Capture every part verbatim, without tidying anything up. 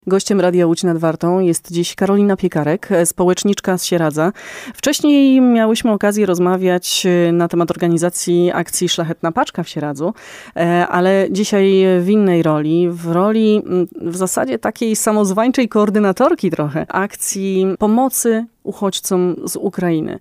Gościem Radia Łódź nad Wartą jest dziś Karolina Piekarek, społeczniczka z Sieradza. Wcześniej miałyśmy okazję rozmawiać na temat organizacji akcji Szlachetna Paczka w Sieradzu, ale dzisiaj w innej roli, w roli w zasadzie takiej samozwańczej koordynatorki trochę akcji pomocy uchodźcom z Ukrainy.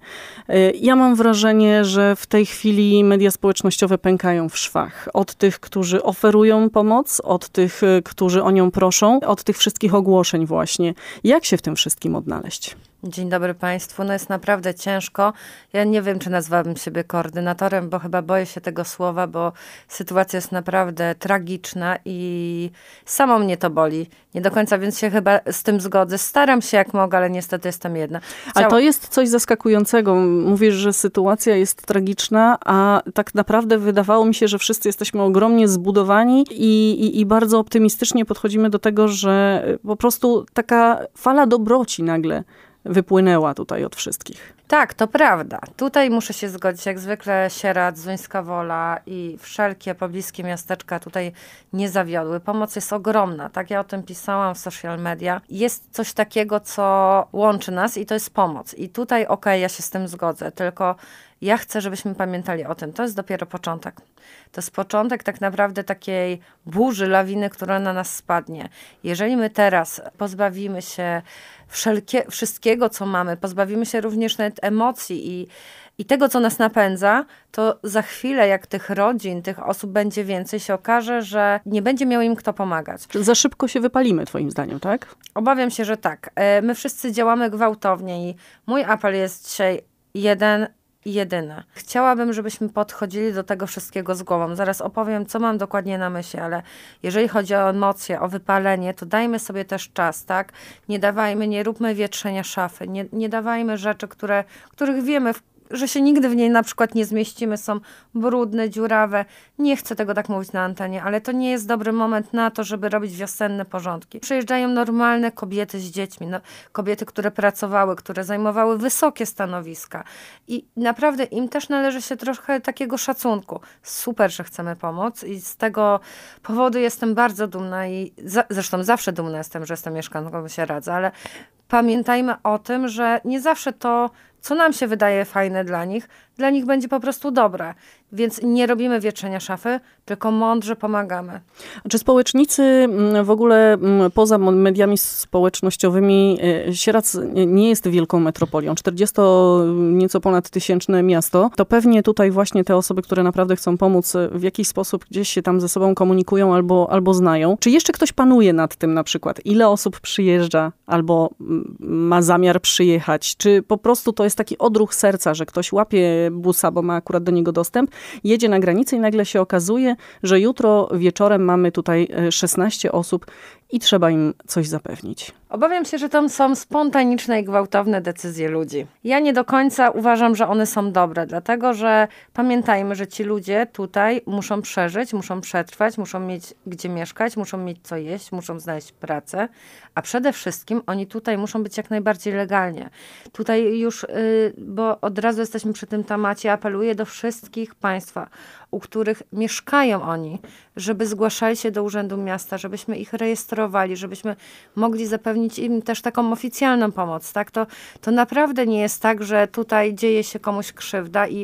Ja mam wrażenie, że w tej chwili media społecznościowe pękają w szwach. Od tych, którzy oferują pomoc, od tych, którzy o nią proszą, od tych wszystkich ogłoszeń właśnie. Jak się w tym wszystkim odnaleźć? Dzień dobry Państwu. No jest naprawdę ciężko. Ja nie wiem, czy nazwałabym siebie koordynatorem, bo chyba boję się tego słowa, bo sytuacja jest naprawdę tragiczna i samo mnie to boli. Nie do końca, więc się chyba z tym zgodzę. Staram się jak mogę, ale niestety jestem jedna. Chciała... A to jest coś zaskakującego. Mówisz, że sytuacja jest tragiczna, a tak naprawdę wydawało mi się, że wszyscy jesteśmy ogromnie zbudowani i, i, i bardzo optymistycznie podchodzimy do tego, że po prostu taka fala dobroci nagle wypłynęła tutaj od wszystkich. Tak, to prawda. Tutaj muszę się zgodzić. Jak zwykle Sieradz, Zuńska Wola i wszelkie pobliskie miasteczka tutaj nie zawiodły. Pomoc jest ogromna. Tak, ja o tym pisałam w social media. Jest coś takiego, co łączy nas i to jest pomoc. I tutaj okej, okay, ja się z tym zgodzę, tylko ja chcę, żebyśmy pamiętali o tym. To jest dopiero początek. To jest początek tak naprawdę takiej burzy, lawiny, która na nas spadnie. Jeżeli my teraz pozbawimy się wszelkie, wszystkiego, co mamy, pozbawimy się również nawet emocji i, i tego, co nas napędza, to za chwilę, jak tych rodzin, tych osób będzie więcej, się okaże, że nie będzie miał im kto pomagać. Czy za szybko się wypalimy, twoim zdaniem, tak? Obawiam się, że tak. My wszyscy działamy gwałtownie i mój apel jest dzisiaj jeden i jedyne. Chciałabym, żebyśmy podchodzili do tego wszystkiego z głową. Zaraz opowiem, co mam dokładnie na myśli, ale jeżeli chodzi o emocje, o wypalenie, to dajmy sobie też czas, tak? Nie dawajmy, nie róbmy wietrzenia szafy, nie, nie dawajmy rzeczy, które, których wiemy, że się nigdy w niej na przykład nie zmieścimy, są brudne, dziurawe. Nie chcę tego tak mówić na antenie, ale to nie jest dobry moment na to, żeby robić wiosenne porządki. Przyjeżdżają normalne kobiety z dziećmi, no, kobiety, które pracowały, które zajmowały wysokie stanowiska i naprawdę im też należy się trochę takiego szacunku. Super, że chcemy pomóc i z tego powodu jestem bardzo dumna i za, zresztą zawsze dumna jestem, że jestem mieszkanką Sieradza, ale pamiętajmy o tym, że nie zawsze to, co nam się wydaje fajne dla nich, dla nich będzie po prostu dobre. Więc nie robimy wietrzenia szafy, tylko mądrze pomagamy. A czy społecznicy w ogóle poza mediami społecznościowymi, Sieradz nie jest wielką metropolią, czterdziesto nieco ponad tysięczne miasto, to pewnie tutaj właśnie te osoby, które naprawdę chcą pomóc, w jakiś sposób gdzieś się tam ze sobą komunikują albo, albo znają. Czy jeszcze ktoś panuje nad tym na przykład? Ile osób przyjeżdża albo ma zamiar przyjechać? Czy po prostu to jest taki odruch serca, że ktoś łapie busa, bo ma akurat do niego dostęp, jedzie na granicę i nagle się okazuje, że jutro wieczorem mamy tutaj szesnaście osób i trzeba im coś zapewnić. Obawiam się, że tam są spontaniczne i gwałtowne decyzje ludzi. Ja nie do końca uważam, że one są dobre, dlatego że pamiętajmy, że ci ludzie tutaj muszą przeżyć, muszą przetrwać, muszą mieć gdzie mieszkać, muszą mieć co jeść, muszą znaleźć pracę, a przede wszystkim oni tutaj muszą być jak najbardziej legalnie. Tutaj już, yy, bo od razu jesteśmy przy tym temacie, apeluję do wszystkich państwa, u których mieszkają oni, żeby zgłaszali się do Urzędu Miasta, żebyśmy ich rejestrowali, żebyśmy mogli zapewnić im też taką oficjalną pomoc. Tak? To, to naprawdę nie jest tak, że tutaj dzieje się komuś krzywda i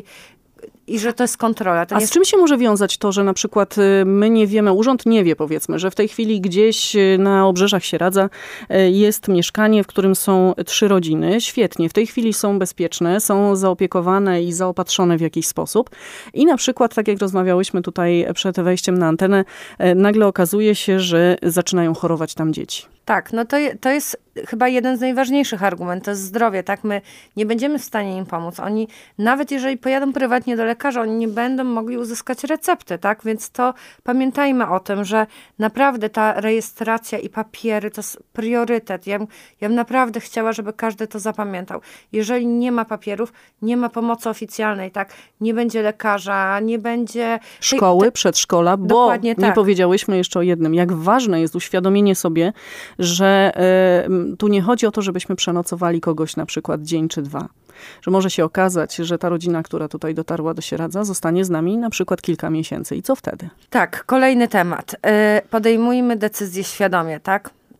I że to jest kontrola. To A nie z czym się może wiązać to, że na przykład my nie wiemy, urząd nie wie powiedzmy, że w tej chwili gdzieś na obrzeżach Sieradza jest mieszkanie, w którym są trzy rodziny. Świetnie, w tej chwili są bezpieczne, są zaopiekowane i zaopatrzone w jakiś sposób. I na przykład, tak jak rozmawiałyśmy tutaj przed wejściem na antenę, nagle okazuje się, że zaczynają chorować tam dzieci. Tak, no to, to jest chyba jeden z najważniejszych argumentów, to jest zdrowie, tak? My nie będziemy w stanie im pomóc. Oni, nawet jeżeli pojadą prywatnie do lekarza, oni nie będą mogli uzyskać recepty, tak? Więc to pamiętajmy o tym, że naprawdę ta rejestracja i papiery to jest priorytet. Ja, ja bym naprawdę chciała, żeby każdy to zapamiętał. Jeżeli nie ma papierów, nie ma pomocy oficjalnej, tak? Nie będzie lekarza, nie będzie... Szkoły, przedszkola, bo Dokładnie nie tak. powiedziałyśmy jeszcze o jednym. Jak ważne jest uświadomienie sobie, że y, tu nie chodzi o to, żebyśmy przenocowali kogoś na przykład dzień czy dwa. Że może się okazać, że ta rodzina, która tutaj dotarła do Sieradza, zostanie z nami na przykład kilka miesięcy. I co wtedy? Tak, kolejny temat. Y, podejmujmy decyzje świadomie, tak?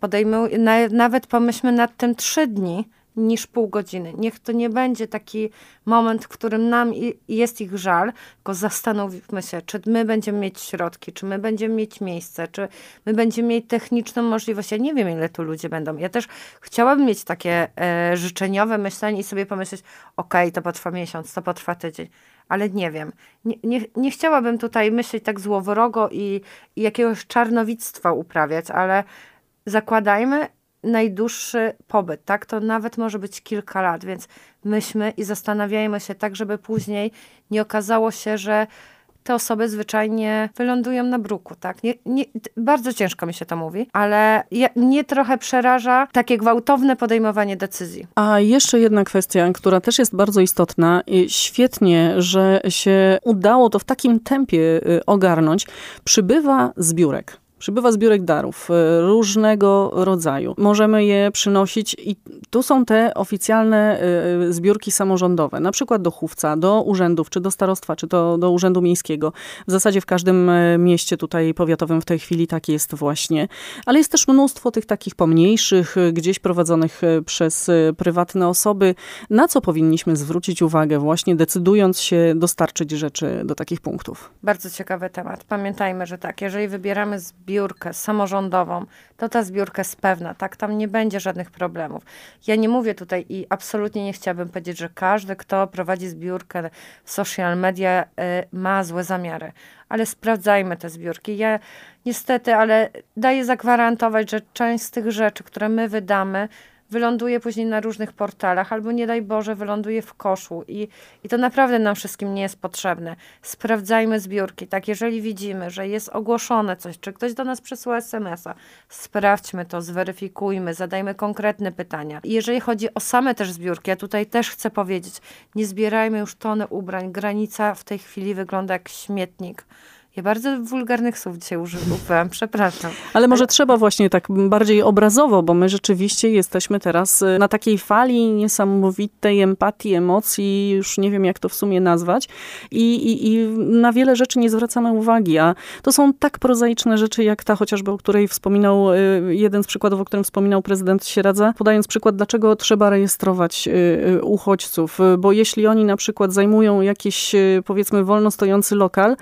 podejmuj, na, nawet pomyślmy nad tym trzy dni, niż pół godziny. Niech to nie będzie taki moment, w którym nam i, jest ich żal, tylko zastanówmy się, czy my będziemy mieć środki, czy my będziemy mieć miejsce, czy my będziemy mieć techniczną możliwość. Ja nie wiem, ile tu ludzie będą. Ja też chciałabym mieć takie e, życzeniowe myślenie i sobie pomyśleć, okej, okay, to potrwa miesiąc, to potrwa tydzień. Ale nie wiem. Nie, nie, nie chciałabym tutaj myśleć tak złowrogo i, i jakiegoś czarnowictwa uprawiać, ale zakładajmy, najdłuższy pobyt, tak? To nawet może być kilka lat, więc myślmy i zastanawiajmy się tak, żeby później nie okazało się, że te osoby zwyczajnie wylądują na bruku, tak? Nie, nie, bardzo ciężko mi się to mówi, ale ja, mnie trochę przeraża takie gwałtowne podejmowanie decyzji. A jeszcze jedna kwestia, która też jest bardzo istotna. Świetnie, że się udało to w takim tempie ogarnąć. Przybywa zbiórek. Przybywa zbiórek darów różnego rodzaju. Możemy je przynosić i tu są te oficjalne zbiórki samorządowe, na przykład do chówca, do urzędów, czy do starostwa, czy do, do urzędu miejskiego. W zasadzie w każdym mieście tutaj powiatowym w tej chwili tak jest właśnie. Ale jest też mnóstwo tych takich pomniejszych, gdzieś prowadzonych przez prywatne osoby. Na co powinniśmy zwrócić uwagę właśnie decydując się dostarczyć rzeczy do takich punktów? Bardzo ciekawy temat. Pamiętajmy, że tak, jeżeli wybieramy zbiórkę, zbiórkę samorządową, to ta zbiórka jest pewna, tak? Tam nie będzie żadnych problemów. Ja nie mówię tutaj i absolutnie nie chciałabym powiedzieć, że każdy, kto prowadzi zbiórkę w social media, y, ma złe zamiary. Ale sprawdzajmy te zbiórki. Ja niestety, ale daję zagwarantować, że część z tych rzeczy, które my wydamy, wyląduje później na różnych portalach, albo nie daj Boże, wyląduje w koszu i, i to naprawdę nam wszystkim nie jest potrzebne. Sprawdzajmy zbiórki, tak, jeżeli widzimy, że jest ogłoszone coś, czy ktoś do nas przesyła es em es a, sprawdźmy to, zweryfikujmy, zadajmy konkretne pytania. I jeżeli chodzi o same też zbiórki, ja tutaj też chcę powiedzieć, nie zbierajmy już tony ubrań, granica w tej chwili wygląda jak śmietnik. Ja bardzo wulgarnych słów dzisiaj używam, przepraszam. Ale może Ale... trzeba właśnie tak bardziej obrazowo, bo my rzeczywiście jesteśmy teraz na takiej fali niesamowitej empatii, emocji, już nie wiem jak to w sumie nazwać i, i, i na wiele rzeczy nie zwracamy uwagi, a to są tak prozaiczne rzeczy jak ta chociażby, o której wspominał, jeden z przykładów, o którym wspominał prezydent Sieradza, podając przykład, dlaczego trzeba rejestrować uchodźców, bo jeśli oni na przykład zajmują jakiś, powiedzmy, wolno stojący lokal,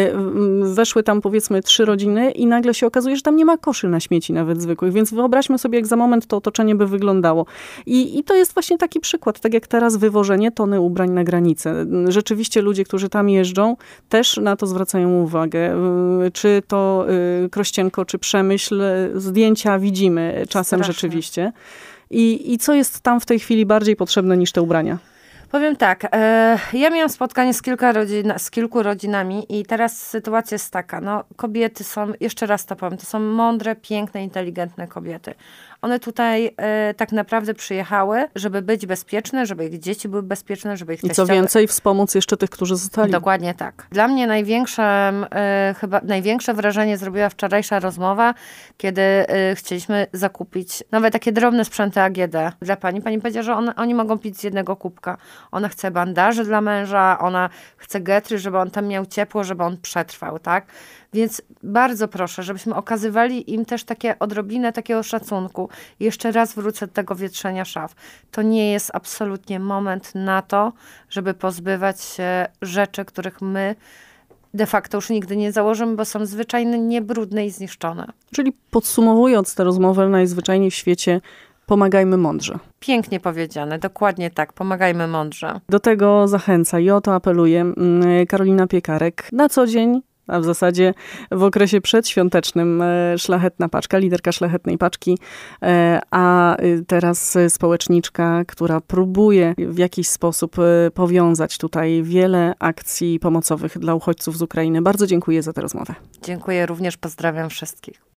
weszły tam powiedzmy trzy rodziny i nagle się okazuje, że tam nie ma koszy na śmieci nawet zwykłych, więc wyobraźmy sobie, jak za moment to otoczenie by wyglądało. I, i to jest właśnie taki przykład, tak jak teraz wywożenie tony ubrań na granicę. Rzeczywiście ludzie, którzy tam jeżdżą, też na to zwracają uwagę. Czy to Krościenko, czy Przemyśl, zdjęcia widzimy czasem Straszne. Rzeczywiście. I, I co jest tam w tej chwili bardziej potrzebne niż te ubrania? Powiem tak, e, ja miałam spotkanie z, kilka rodzin, z kilku rodzinami i teraz sytuacja jest taka, no kobiety są, jeszcze raz to powiem, to są mądre, piękne, inteligentne kobiety. One tutaj e, tak naprawdę przyjechały, żeby być bezpieczne, żeby ich dzieci były bezpieczne, żeby ich I co więcej, wspomóc jeszcze tych, którzy zostali. Dokładnie tak. Dla mnie największe, e, chyba największe wrażenie zrobiła wczorajsza rozmowa, kiedy e, chcieliśmy zakupić nowe takie drobne sprzęty a gie de dla pani. Pani powiedziała, że one, oni mogą pić z jednego kubka. Ona chce bandaży dla męża, ona chce getry, żeby on tam miał ciepło, żeby on przetrwał, tak? Więc bardzo proszę, żebyśmy okazywali im też takie odrobinę takiego szacunku. Jeszcze raz wrócę do tego wietrzenia szaf. To nie jest absolutnie moment na to, żeby pozbywać się rzeczy, których my de facto już nigdy nie założymy, bo są zwyczajnie niebrudne i zniszczone. Czyli podsumowując tę rozmowę najzwyczajniej w świecie, pomagajmy mądrze. Pięknie powiedziane, dokładnie tak, pomagajmy mądrze. Do tego zachęca i o to apeluje Karolina Piekarek. Na co dzień, a w zasadzie w okresie przedświątecznym Szlachetna Paczka, liderka Szlachetnej Paczki, a teraz społeczniczka, która próbuje w jakiś sposób powiązać tutaj wiele akcji pomocowych dla uchodźców z Ukrainy. Bardzo dziękuję za tę rozmowę. Dziękuję również, pozdrawiam wszystkich.